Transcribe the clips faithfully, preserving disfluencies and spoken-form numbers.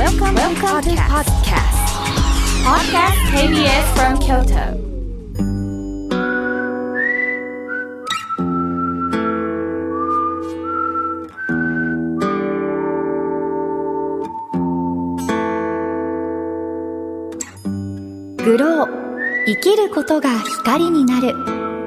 Welcome, Welcome to podcast. Podcast ケービーエス from Kyoto. グロー、生きることが光になる。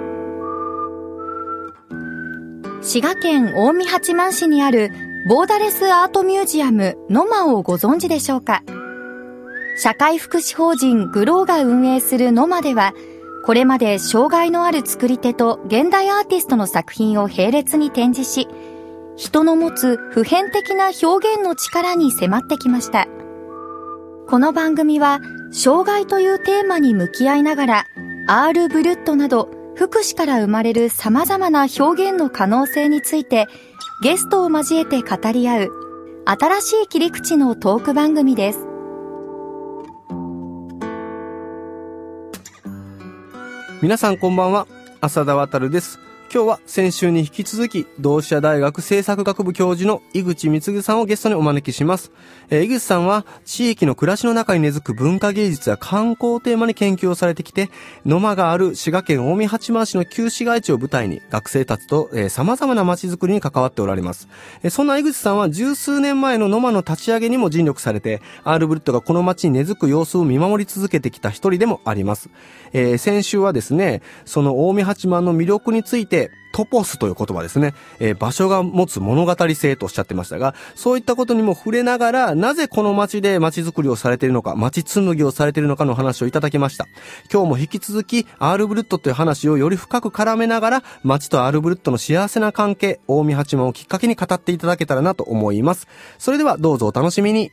滋賀県近江八幡市にあるボーダレスアートミュージアムノマをご存知でしょうか。社会福祉法人グローが運営するノマでは、これまで障害のある作り手と現代アーティストの作品を並列に展示し、人の持つ普遍的な表現の力に迫ってきました。この番組は障害というテーマに向き合いながら、アールブルッドなど福祉から生まれる様々な表現の可能性についてゲストを交えて語り合う新しい切り口のトーク番組です。 皆さんこんばんは、浅田渉です。今日は先週に引き続き同志社大学政策学部教授の井口貢さんをゲストにお招きします。えー、井口さんは地域の暮らしの中に根付く文化芸術や観光をテーマに研究をされてきて、ノマがある滋賀県近江八幡市の旧市街地を舞台に学生たちと、えー、様々な街づくりに関わっておられます。えー、そんな井口さんは十数年前のノマの立ち上げにも尽力されて、アールブルッドがこの街に根付く様子を見守り続けてきた一人でもあります。えー、先週はですね、その近江八幡の魅力についてトポスという言葉ですね、えー、場所が持つ物語性とおっしゃってましたが、そういったことにも触れながら、なぜこの街で街づくりをされているのか、街紡ぎをされているのかの話をいただきました。今日も引き続きアールブルッドという話をより深く絡めながら、街とアールブルッドの幸せな関係、近江八幡をきっかけに語っていただけたらなと思います。それではどうぞお楽しみに。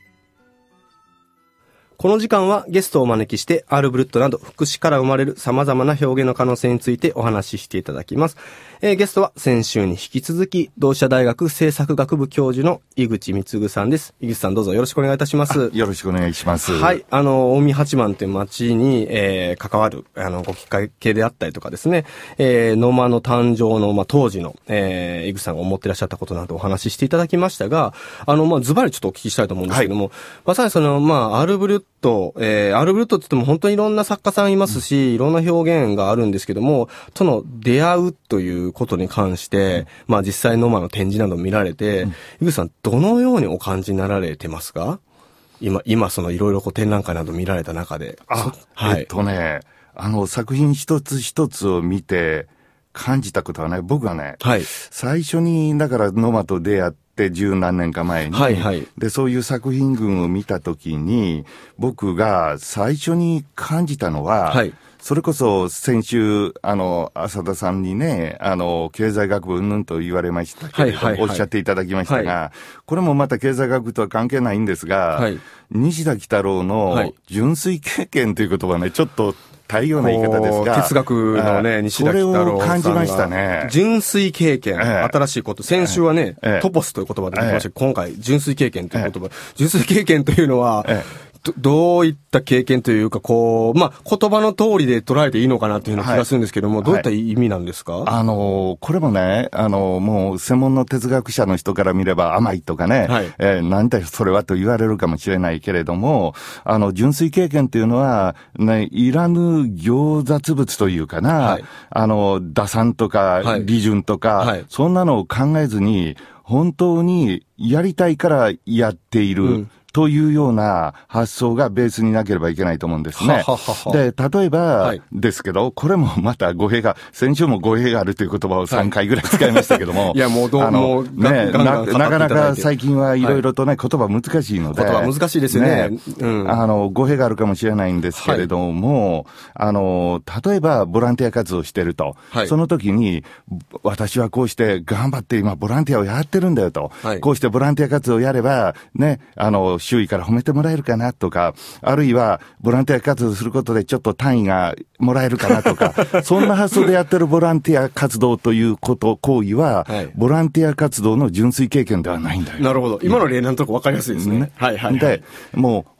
この時間はゲストをお招きしてアールブルッドなど福祉から生まれる様々な表現の可能性についてお話ししていただきます。えー、ゲストは先週に引き続き同志社大学政策学部教授の井口貢さんです。井口さんどうぞよろしくお願いいたします。 よろしくお願いします。 はい、あの近江八幡という町に、えー、関わるあのごきっかけであったりとかですね、えー、ノマの誕生の、まあ、当時の、えー、井口さんが思っていらっしゃったことなどお話ししていただきましたが、あのまあズバリちょっとお聞きしたいと思うんですけども、はい、まさにそのまあアールブルッド、えー、アールブルッドって言っても本当にいろんな作家さんいますし、うん、いろんな表現があるんですけども、との出会うということに関して、うん、まあ実際ノマの展示などを見られて、うん、井口さんどのようにお感じになられてますか？今、今そのいろいろこう展覧会など見られた中で。 あ、はい、えっとね、あの作品一つ一つを見て感じたことはね、僕はね、はい、最初にだからノマと出会って十何年か前に、はいはい、でそういう作品群を見たときに僕が最初に感じたのは、はい、それこそ先週あの浅田さんにね、あの経済学部うんぬんと言われましたけれど、はいはいはい、おっしゃっていただきましたが、はい、これもまた経済学部とは関係ないんですが、はい、西田幾多郎の純粋経験という言葉ね、ちょっと大量な言い方ですが、 哲学のね、西田幾多郎さんがそれを感じましたね。 純粋経験、ええ、新しいこと。先週はね、ええ、トポスという言葉で出てきましたけど、ええ、今回純粋経験という言葉、ええ、純粋経験というのは、ええ、ど, どういった経験というか、こう、まあ、言葉の通りで捉えていいのかなというような気がするんですけども、はい、どういった意味なんですか？はい、 あの、これもね、あの、もう専門の哲学者の人から見れば甘いとかね、はい、えー、なんだよそれはと言われるかもしれないけれども、あの、純粋経験というのは、ね、いらぬ行雑物というかな、はい、あの、打算とか、はい、利潤とか、はい、そんなのを考えずに、本当にやりたいからやっている、うん、というような発想がベースになければいけないと思うんですね。ははははで、例えば、はい、ですけど、これもまた語弊が、先週も語弊があるという言葉をさんかいぐらい使いましたけども。 はい、いや、もうどうあの、 もね、な、なかなか最近はいろいろとね、はい、言葉難しいので。 言葉難しいですよね。ね、 うん。あの、語弊があるかもしれないんですけれども、はい、あの、例えばボランティア活動をしてると。はい、その時に、私はこうして頑張って今ボランティアをやってるんだよと。はい、こうしてボランティア活動をやれば、ね、あの、周囲から褒めてもらえるかなとか、あるいはボランティア活動することでちょっと単位がもらえるかなとか、そんな発想でやってるボランティア活動ということ、行為は、はい、ボランティア活動の純粋経験ではないんだよ。 なるほど。今の例なんとなくわかりやすいですね。ね、はいはい、はい。 で、もう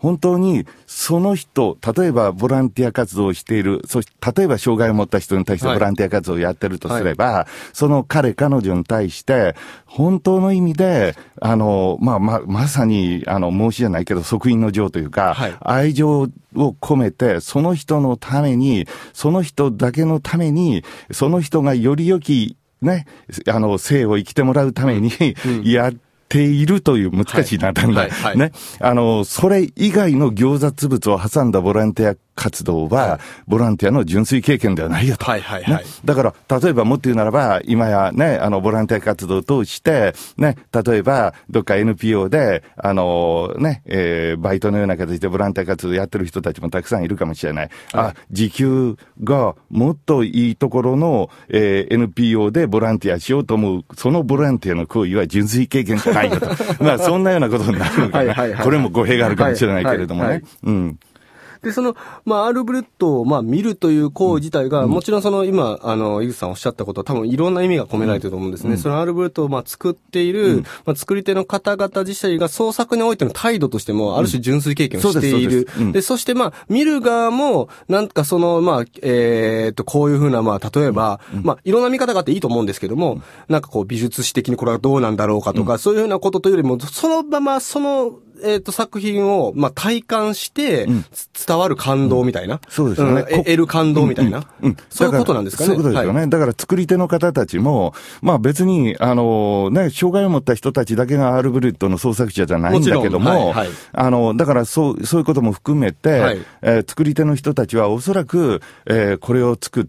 本当にその人、例えばボランティア活動をしている、そして例えば障害を持った人に対してボランティア活動をやってるとすれば、はいはい、その彼、彼女に対して、本当の意味で、あの、まあ、ま、まさに、あの、申しじゃないけど、即位の情というか、はい、愛情を込めて、その人のために、その人だけのために、その人がより良き、ね、あの、生を生きてもらうために、うん、やって、ているという難しいな、だんだん。ね。あの、それ以外の行雑物を挟んだボランティア活動は、はい、ボランティアの純粋経験ではないよと。はいはいはい。ね、だから、例えばもっと言うならば、今やね、あの、ボランティア活動を通して、ね、例えば、どっか エヌピーオー で、あの、ね、えー、バイトのような形でボランティア活動をやってる人たちもたくさんいるかもしれない。はい、あ、時給がもっといいところの、えー、エヌピーオー でボランティアしようと思う、そのボランティアの行為は純粋経験じゃないよと。まあ、そんなようなことになるのかな。はいはいはい、これも語弊があるかもしれないけれどもね。はいはいはい、うん。 で、その、まあ、アルブレットを、まあ、見るという行為自体が、うん、もちろんその、今、あの、井口さんおっしゃったことは多分いろんな意味が込められていると思うんですね。うん、そのアルブレットを、まあ、作っている、うん、まあ、作り手の方々自体が創作においての態度としても、ある種純粋経験をしている。うん、で, で、そして、まあ、見る側も、なんかその、まあ、えー、っと、こういうふうな、まあ、例えば、うん、まあ、いろんな見方があっていいと思うんですけども、うん、なんかこう、美術史的にこれはどうなんだろうかとか、うん、そういうふうなことというよりも、そのまま、その、えっ、ー、と、作品を、まあ、体感して、うん、伝わる感動みたいな。うん、 そうですよね。 うん、得る感動みたいな。うんうんうん、そういうことなんですかね。 そういうことですよね。はい、だから、作り手の方たちも、まあ別に、あの、ね、障害を持った人たちだけがアールブレットの創作者じゃないんだけども、もはいはい、あの、だからそう、そういうことも含めて、はい、えー、作り手の人たちはおそらく、えー、これを作って、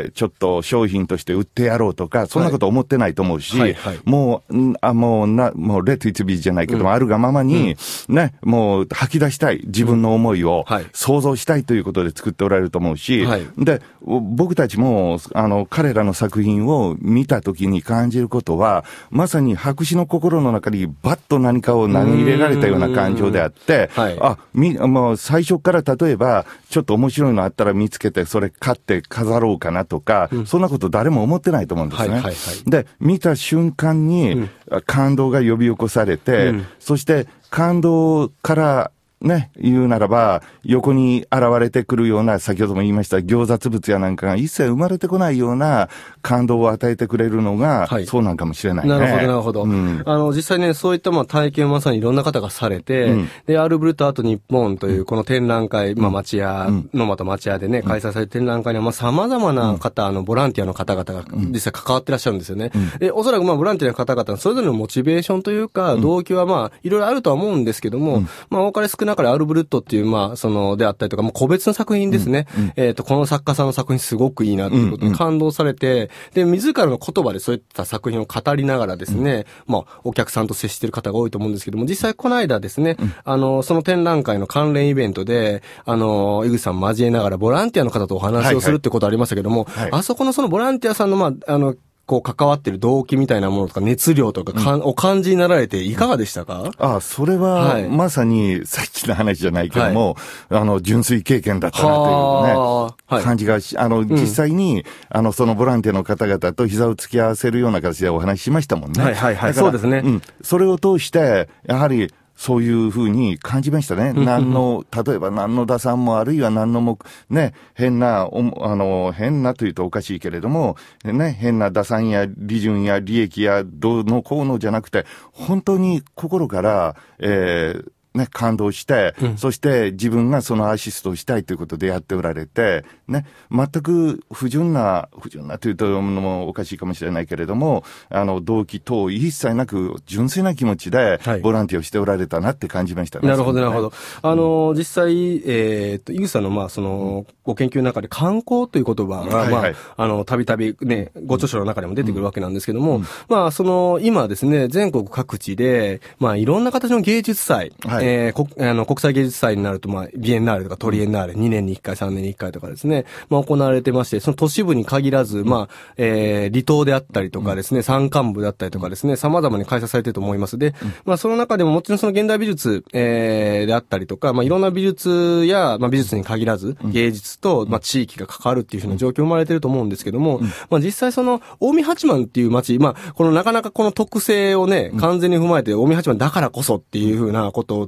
ちょっと商品として売ってやろうとか、そんなこと思ってないと思うし、はいはいはい、もう、あ、もうな、もう、レッド・イッツ・ビーじゃないけども、うん、あるがままに、うん、ね、もう吐き出したい、自分の思いを想像したいということで作っておられると思うし、はい、で、僕たちも、あの、彼らの作品を見たときに感じることは、まさに白紙の心の中にバッと何かを投げ入れられたような感情であって、はい、あ、み、もう最初から例えば、ちょっと面白いのあったら見つけて、それ買って飾ろうかなとか、うん、そんなこと誰も思ってないと思うんですね。はいはいはい、で、見た瞬間に感動が呼び起こされて、うん、そして感動からね、言うならば、横に現れてくるような、先ほども言いました、行雑物やなんかが一切生まれてこないような感動を与えてくれるのが、はい、そうなんかもしれないね。 なるほど、なるほど。うん、あの、実際ね、そういったまあ体験をまさにいろんな方がされて、うん、で、アールブレットアート日本というこの展覧会、うん、まあ町屋、野間と町屋でね、開催される展覧会には、まあ様々な方、うん、あの、ボランティアの方々が実際関わってらっしゃるんですよね。うん、で、おそらくまあボランティアの方々のそれぞれのモチベーションというか、動機はまあ、いろいろあるとは思うんですけども、うん、まあ、多かれ少なかれアールブレットっていう、まあ、その、であったりとか、もう個別の作品ですね。うんうん、えっ、ー、と、この作家さんの作品すごくいいなということに感動されて、うんうん、で、自らの言葉でそういった作品を語りながらですね、うん、まあ、お客さんと接している方が多いと思うんですけども、実際この間ですね、うん、あの、その展覧会の関連イベントで、あの、井口さん交えながらボランティアの方とお話をするってことありましたけども、はいはい、あそこのそのボランティアさんの、まあ、あの、こう関わってる動機みたいなものとか熱量とかか、うん、お感じになられていかがでしたか？ ああ、それは、はい、まさにさっきの話じゃないけども、はい、あの、純粋経験だったなというね、はい、感じがし、あの、うん、実際に、あの、そのボランティアの方々と膝を突き合わせるような形でお話ししましたもんね。 はいはいはい。そうですね。 うん。それを通して、やはり、そういうふうに感じましたね。何の、例えば何の打算もあるいは何のも、ね、変な、あの、変なというとおかしいけれども、ね、変な打算や利潤や利益やどうのこうのじゃなくて、本当に心から、えー、ね、感動して、うん、そして自分がそのアシストをしたいということでやっておられて、ね、全く不純な、不純なというとのもおかしいかもしれないけれども、あの、動機等一切なく純粋な気持ちでボランティアをしておられたなって感じましたね。 はい、なるほど、なるほど。あの、実際、えー、っと、井口さんの、まあ、その、ご研究の中で観光という言葉が、はいはい、まあ、あの、たびたびね、ご著書の中でも出てくるわけなんですけども、うん、まあ、その、今ですね、全国各地で、まあ、いろんな形の芸術祭、はい、えー、こあの国際芸術祭になると、まあ、ビエンナーレとかトリエンナーレ、にねんにいっかい、さんねんにいっかいとかですね、まあ、行われてまして、その都市部に限らず、まあ、えー、離島であったりとかですね、山間部だったりとかですね、様々に開催されていると思います。で、まあ、その中でももちろんその現代美術、えー、であったりとか、まあ、いろんな美術や、まあ、美術に限らず、芸術と、まあ、地域が関わるっていうふうな状況生まれていると思うんですけども、まあ、実際その、近江八幡っていう町、まあ、このなかなかこの特性をね、完全に踏まえて、近江八幡だからこそっていうふうなこと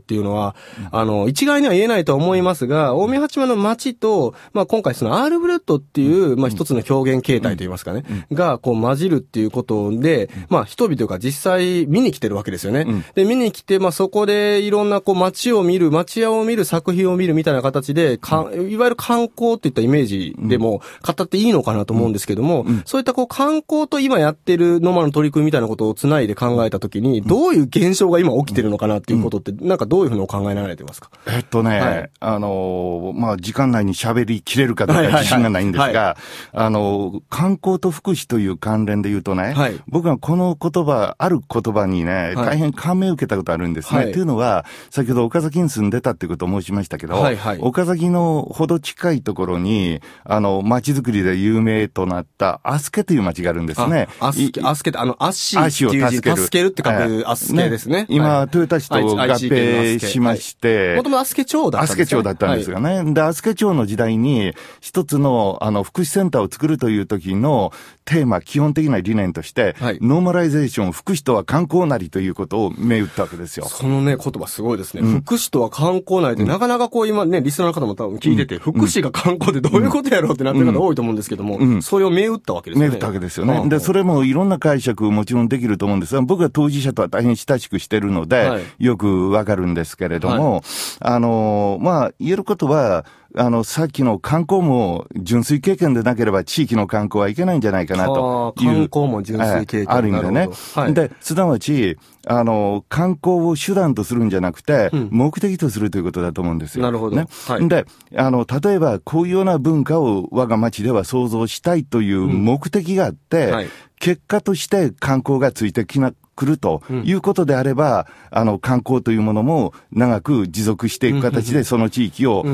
っていうのは、うん、あの、一概には言えないとは思いますが、近江八幡の町と、まあ今回そのアールブレッドっていう、まあ一つの表現形態といいますかね、うん、がこう混じるっていうことで、まあ人々が実際見に来てるわけですよね。うん、で、見に来て、まあそこでいろんなこう街を見る、町屋を見る、作品を見るみたいな形で、かいわゆる観光っていったイメージでも語っていいのかなと思うんですけども、うんうん、そういったこう観光と今やってるノマの取り組みみたいなことをつないで考えたときに、どういう現象が今起きてるのかなっていうことって、なんかどういうふうにお考えになられてますか？ えっとね、はい、あの、まあ、時間内に喋りきれるかどうか自信がないんですが、はいはいはい、あの、観光と福祉という関連で言うとね、はい、僕はこの言葉、ある言葉にね、大変感銘を受けたことあるんですね。はい、というのは、先ほど岡崎に住んでたってことを申しましたけど、はいはい、岡崎のほど近いところに、あの、街づくりで有名となったアスケという街があるんですね。 アスケ、アスケって、あの、足足を助ける。助けるって書くアスケですね。 ね、今、はい、豊田市と合併しまして、 もともとアスケ町だったんですね。アスケ町だったんですがね。はい、で、アスケ町の時代に、一つの、あの、福祉センターを作るという時のテーマ、基本的な理念として、はい、ノーマライゼーション、福祉とは観光なりということを銘打ったわけですよ。 そのね、言葉すごいですね。うん、福祉とは観光なりって、なかなかこう今ね、リスナーの方も多分聞いてて、うん、福祉が観光ってどういうことやろうってなってる方多いと思うんですけども、うんうん、それを銘打ったわけですよね。 銘打ったわけですよね。で、それもいろんな解釈もちろんできると思うんですが、僕は当事者とは大変親しくしてるので、はい、よくわかるんですけれども、はい、あの、まあ、言えることは、あの、さっきの観光も純粋経験でなければ地域の観光はいけないんじゃないかなという。 観光も純粋経験。 ある意味でね。はい、で、すなわち、あの、観光を手段とするんじゃなくて、うん、目的とするということだと思うんですよ。 なるほど。 ね。はい、で、あの、例えば、こういうような文化を我が町では創造したいという目的があって、うんはい、結果として観光がついてきな、来るということであれば、うん、あの、観光というものも長く持続していく形でその地域を、うん、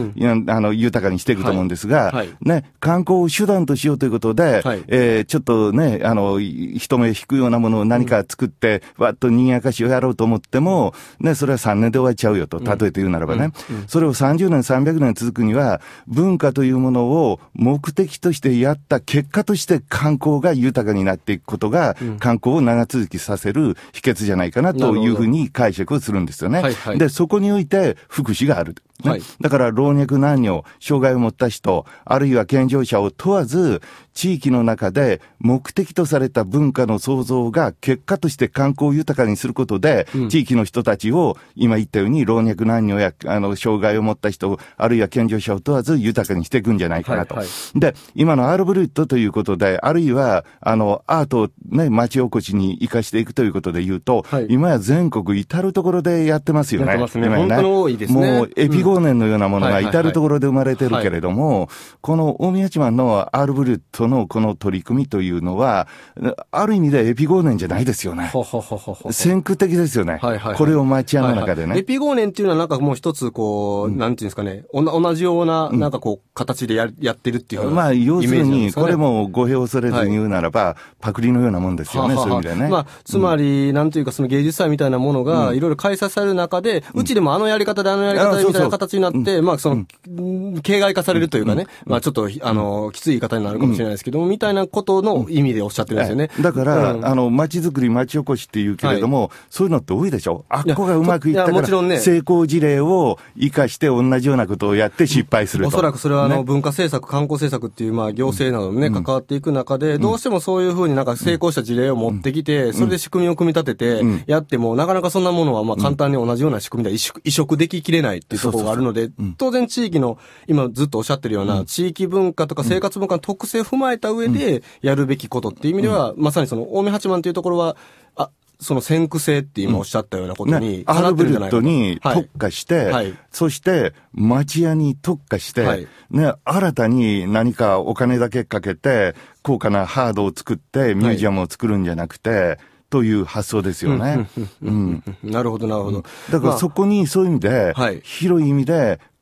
あの、豊かにしていくと思うんですが、はいはい、ね、観光を手段としようということで、はい、えー、ちょっとね、あの、人目引くようなものを何か作って、うん、わっと賑やかしをやろうと思っても、ね、それはさんねんで終わっちゃうよと、例えて言うならばね、うんうんうん、それをさんじゅうねん、さんびゃくねん続くには、文化というものを目的としてやった結果として観光が豊かになっていくことが、うん、観光を長続きさせる秘訣じゃないかなというふうに解釈をするんですよね。はいはい、で、そこにおいて福祉がある。ねはい、だから老若男女、障害を持った人、あるいは健常者を問わず、地域の中で目的とされた文化の創造が結果として観光を豊かにすることで、うん、地域の人たちを今言ったように老若男女やあの障害を持った人、あるいは健常者を問わず豊かにしていくんじゃないかなと。はいはい、で、今のアールブルットということで、あるいはあのアートをね、町おこしに生かしていくということで言うと、はい、今や全国至るところでやってますよね。 やってますね。今ね、本当に多いですね。 もうエピゴーネンのようなものが至るところで生まれてるけれども、この近江八幡のアールブルットのこの取り組みというのは、ある意味でエピゴーネンじゃないですよね。ほほほほほ先駆的ですよね。はいはいはい、これを町屋の中でね、はいはい。 エピゴーネンっていうのはなんかもう一つこう、うん、なんていうんですかね、お同じような、なんかこう、形でややってるっていう、 うん、まあ、要するに、これも語弊を恐れずに言うならば、はい、パクリのようなもんですよね、はははそういう意味でね。 まあ、つまり、うん、なんというかその芸術祭みたいなものが、いろいろ開催される中で、うん、うちでもあのやり方であのやり方でみたいな形になって、そうそうまあ、その、うん、形骸化されるというかね、うん、まあ、ちょっと、あの、きつい言い方になるかもしれないですけども、うん、みたいなことの意味でおっしゃってるんですよね。 だから、うん、あの、街づくり、街おこしっていうけれども、はい、そういうのって多いでしょ。あっこがうまくいったから、いやもちろんね、成功事例を生かして同じようなことをやって失敗すると。 おそらくそれはあの、ね、文化政策、観光政策っていう、まあ、行政などもね、うん、関わっていく中で、どうしてもそういうふうになんか成功した事例を持ってきて、うん、それで仕組みを組み立てて、やっても、なかなかそんなものは、まあ、簡単に同じような仕組みでは移植でききれないっていうところがあるので、当然地域の、今ずっとおっしゃってるような、地域文化とか生活文化の特性を踏まえた上で、やるべきことっていう意味では、まさにその、近江八幡というところは、あ、その先駆性って今おっしゃったようなことに、 ね、アールブルットに特化して、はい、そして町屋に特化して、はい、ね、新たに何かお金だけかけて、高価なハードを作ってミュージアムを作るんじゃなくて、はい、という発想ですよね。 なるほど、なるほど。 だからそこにそういう意味で、はい、広い意味で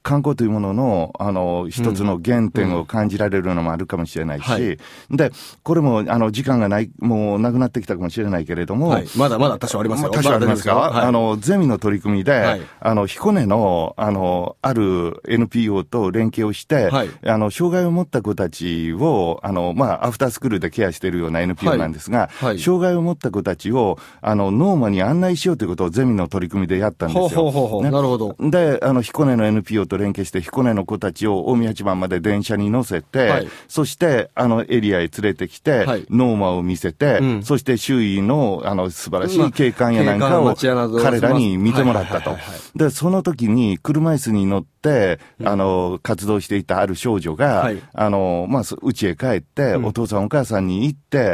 観光というものの、あの、一つの原点を感じられるのもあるかもしれないし、うんうんはい、で、これも、あの、時間がない、もうなくなってきたかもしれないけれども、はい、 まだまだ多少ありますよ。 多少ありますか、まはい、あの、ゼミの取り組みで、はい、あの、彦根の、あの、ある エヌピーオー と連携をして、はい、あの、障害を持った子たちを、あの、まあ、アフタースクールでケアしているような エヌピーオー なんですが、はいはい、障害を持った子たちを、あの、ノーマに案内しようということをゼミの取り組みでやったんですよ。 ほうほうほうほう、ね、なるほど。 で、あの、彦根の エヌピーオー と連携して、彦根の子たちを大宮八幡まで電車に乗せて、はい、そしてあのエリアへ連れてきて、はい、ノーマを見せて、うん、そして周囲のあの素晴らしい景観やなんかを彼らに見てもらったと。で、その時に車椅子に乗って、あの、活動していたある少女が、はい、あの、まあ、家へ帰って、うん、お父さんお母さんに行って、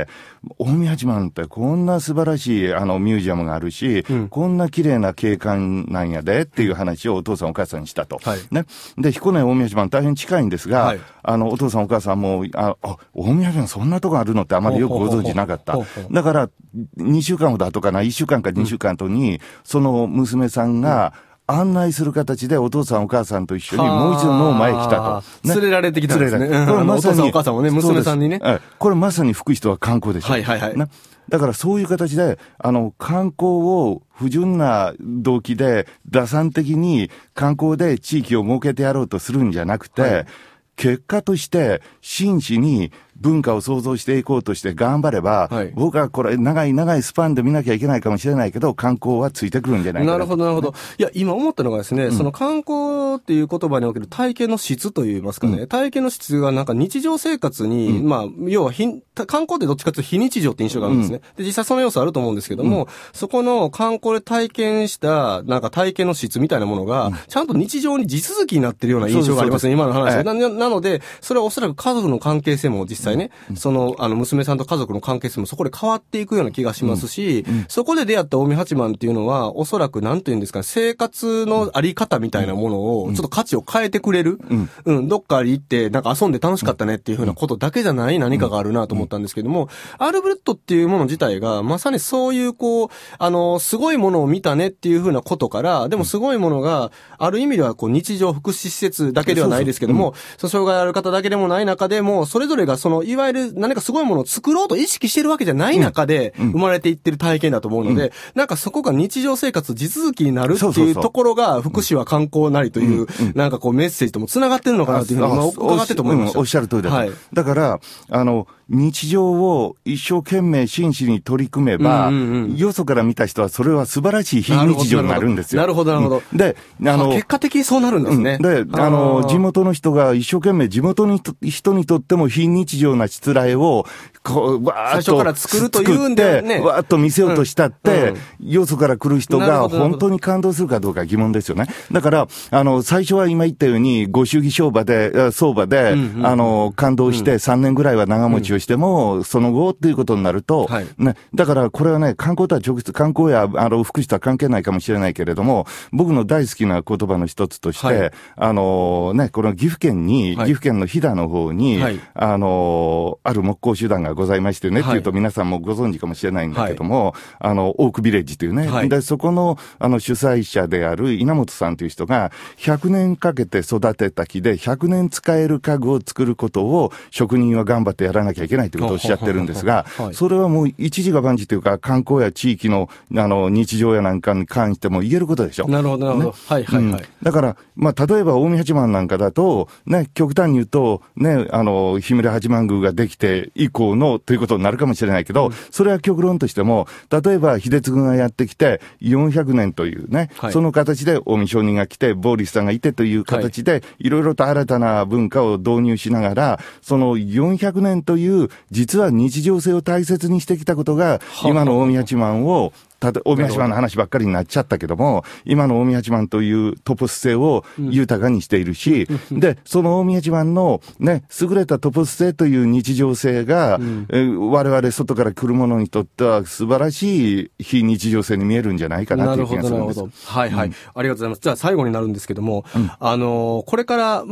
大宮八幡ってこんな素晴らしいあのミュージアムがあるし、うん、こんな綺麗な景観なんやでっていう話をお父さんお母さんにしたと。はい、ね。で、彦根大宮八幡大変近いんですが、はい、あの、お父さんお母さんも、あ、あ大宮八幡そんなとこあるのってあまりよくご存知なかった。ほうほうほうほうだから、にしゅうかんほど後かな、いっしゅうかんかにしゅうかん後に、うん、その娘さんが、うん案内する形でお父さんお母さんと一緒にもう一度ノーマへ来たと。 ね、連れられてきたんですね。これまさにお父さんお母さんもね、娘さんにね。 これまさに福祉とは観光でしょ。 はいはいはい。 ね、だからそういう形で、あの、観光を不純な動機で、打算的に観光で地域を設けてやろうとするんじゃなくて、はい、結果として真摯に文化を創造していこうとして頑張れば、はい、僕はこれ長い長いスパンで見なきゃいけないかもしれないけど、観光はついてくるんじゃないかな。 なるほど、なるほど。いや、今思ったのがですね、うん、その観光っていう言葉における体験の質といいますかね、うん、体験の質がなんか日常生活に、うん、まあ、要はひ観光ってどっちかというと非日常って印象があるんですね。うん、で、実際その要素あると思うんですけども、うん、そこの観光で体験した、なんか体験の質みたいなものが、うん、ちゃんと日常に地続きになってるような印象がありますね、今の話は。な, なので、それはおそらく家族の関係性も実際ね、うん、その、あの、娘さんと家族の関係性もそこで変わっていくような気がしますし、うんうん、そこで出会った大宮八幡っていうのは、おそらくなんていうんですかね、生活のあり方みたいなものを、ちょっと価値を変えてくれる、うん、うん、どっかに行って、なんか遊んで楽しかったねっていうふうなことだけじゃない何かがあるなと思ったんですけども、アルブレットっていうもの自体が、まさにそういう、こう、あの、すごいものを見たねっていうふうなことから、でもすごいものが、ある意味では、こう、日常福祉施設だけではないですけども、そうそう、うん、障害ある方だけでもない中でも、それぞれがその、いわゆる何かすごいものを作ろうと意識してるわけじゃない中で生まれていってる体験だと思うので、うんうん、なんかそこが日常生活地続きになるっていうところが福祉は観光なりという、うんうん、なんかこうメッセージとも繋がってるのかなというふうに今伺ってと思いました。 おっしゃる通りだと、はい。だから、あの、日常を一生懸命真摯に取り組めば、うんうんうん、よそから見た人はそれは素晴らしい非日常になるんですよ。 なるほど、なるほど。 で、 あの、結果的にそうなるんですね。 うん、で、あの、地元の人が一生懸命地元の人にとっても非日常なしつらえを、こう、わーっと最初から作るというんで、ね、 わーっと見せようとしたって、うん、よそから来る人が本当に感動するかどうか疑問ですよね。だから、あの、最初は今言ったように、ご祝儀相場で、相場で、うんうん、あの、感動してさんねんぐらいは長持ちをしても、うん、その後っていうことになると、はい、ね、だからこれはね、観光とは直接、観光や、あの、福祉とは関係ないかもしれないけれども、僕の大好きな言葉の一つとして、はい、あの、ね、この岐阜県に、はい、岐阜県の飛騨の方に、はい、あの、ある木工集団がございましてね、はい、っていうと皆さんもご存知かもしれないんだけども、はい、あの、オークビレッジというね、はい、で、そこの、あの、主催者である稲本さんという人が、ひゃくねんかけて育てた木でひゃくねん使える家具を作ることを職人は頑張ってやらなきゃいけないということをおっしゃってるんですが、はい、それはもう一時が万事というか、観光や地域の、あの、日常やなんかに関しても言えることでしょ。 なるほど、なるほど。ね、はい、はい、はい、うん。 だから、まあ、例えば、大宮八幡なんかだと、ね、極端に言うと、ね、あの、氷室八幡宮ができて以降のということになるかもしれないけど、うん、それは極論としても、例えば、秀次がやってきて、よんひゃくねんというね、はい、その形で近江商人が来て、ボーリスさんがいてという形で、はい、いろいろと新たな文化を導入しながら、そのよんひゃくねんという、実は日常性を大切にしてきたことが、今の大宮八幡を、たと大宮八幡の話ばっかりになっちゃったけども、今の大宮八幡というトポス性を豊かにしているし、うん、で、その大宮八幡のね、優れたトポス性という日常性が、うん、え我々外から来る者にとっては素晴らしい非日常性に見えるんじゃないかなという気がするんです。 なるほど、なるほど。はいはい、うん。ありがとうございます。じゃあ最後になるんですけども、うん、あのー、これから、まあ、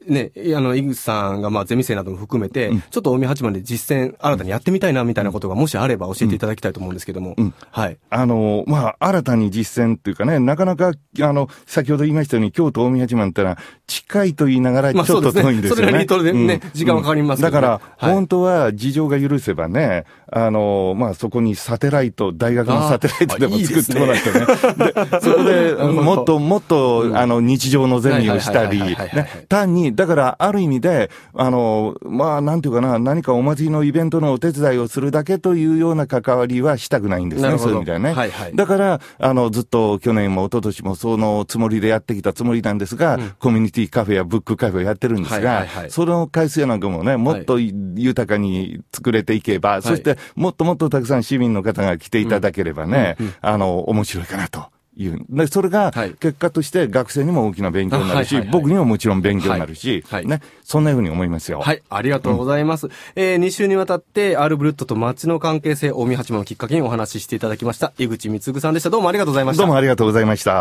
ね、あの、井口さんが、まあ、ゼミ生なども含めて、うん、ちょっと近江八幡で実践、新たにやってみたいな、みたいなことが、もしあれば教えていただきたいと思うんですけども。うんうん、はい。 あの、まあ、新たに実践っていうかね、なかなか、あの、先ほど言いましたように、京都近江八幡ってのは、近いと言いながら、ちょっと遠いんですよね。まあ、そうですね。それがリートルでね、うん、時間はかかりますけど、ね。だから、はい、本当は、事情が許せばね、あの、まあ、そこにサテライト、大学のサテライトでも作ってもらってね。いいで, ねで、そこで、もっともっと、うん、あの、日常のゼミをしたり、単に、だから、ある意味で、あの、まあ、なんていうかな、何かお祭りのイベントのお手伝いをするだけというような関わりはしたくないんですね、そういう意味ではね。はいはい、だから、あの、ずっと去年も一昨年もそのつもりでやってきたつもりなんですが、うん、コミュニティカフェやブックカフェをやってるんですが、はいはいはい、その回数なんかもね、もっと豊かに作れていけば、はい、そしてもっともっとたくさん市民の方が来ていただければね、うんうんうん、あの、面白いかなと。いうでそれが結果として学生にも大きな勉強になるし、はいはいはい、僕にももちろん勉強になるし、はいはい、ね、そんなふうに思いますよ。 はい、ありがとうございます。うん、えー、に週にわたってアールブルットと街の関係性、近江八幡をきっかけにお話ししていただきました。井口貢さんでした。どうもありがとうございました。 どうもありがとうございました。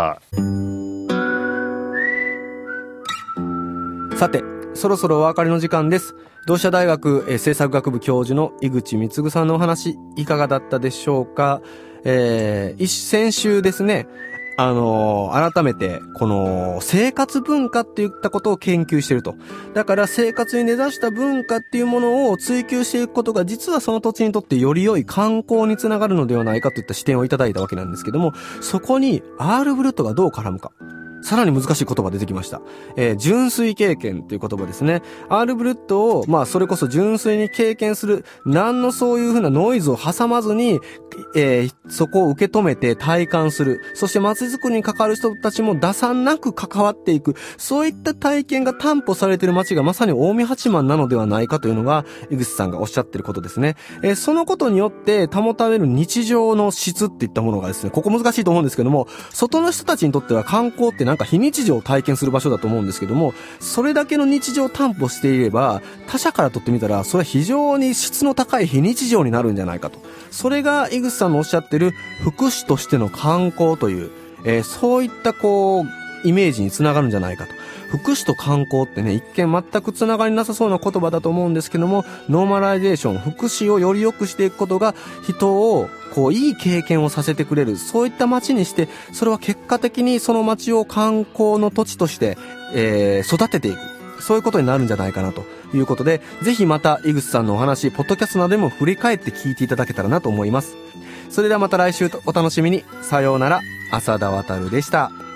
さて、そろそろお別れの時間です。同志社大学、えー、政策学部教授の井口貢さんのお話いかがだったでしょうか。えー、先週ですね、あのー、改めて、この、生活文化っていったことを研究していると。だから生活に根ざした文化っていうものを追求していくことが、実はその土地にとってより良い観光につながるのではないかといった視点をいただいたわけなんですけども、そこに アール ブルットがどう絡むか。さらに難しい言葉出てきました。えー、純粋経験っていう言葉ですね。アール ブルットを、まあ、それこそ純粋に経験する、何のそういうふうなノイズを挟まずに、えー、そこを受け止めて体感する。そして街づくりに関わる人たちも打算なく関わっていく。そういった体験が担保されている街がまさに近江八幡なのではないかというのが、井口さんがおっしゃっていることですね。えー、そのことによって保たれる日常の質っていったものがですね、ここ難しいと思うんですけども、外の人たちにとっては観光ってなんか非日常を体験する場所だと思うんですけども、それだけの日常を担保していれば、他者からとってみたら、それは非常に質の高い非日常になるんじゃないかと。それが井口さんのおっしゃってる福祉としての観光という、えー、そういったこう、イメージにつながるんじゃないかと。福祉と観光ってね、一見全くつながりなさそうな言葉だと思うんですけども、ノーマライゼーション、福祉をより良くしていくことが人をこういい経験をさせてくれる、そういった街にして、それは結果的にその街を観光の土地として、えー、育てていく。そういうことになるんじゃないかなということで、ぜひまた井口さんのお話、ポッドキャストなどでも振り返って聞いていただけたらなと思います。それではまた来週お楽しみに。さようなら、浅田渉でした。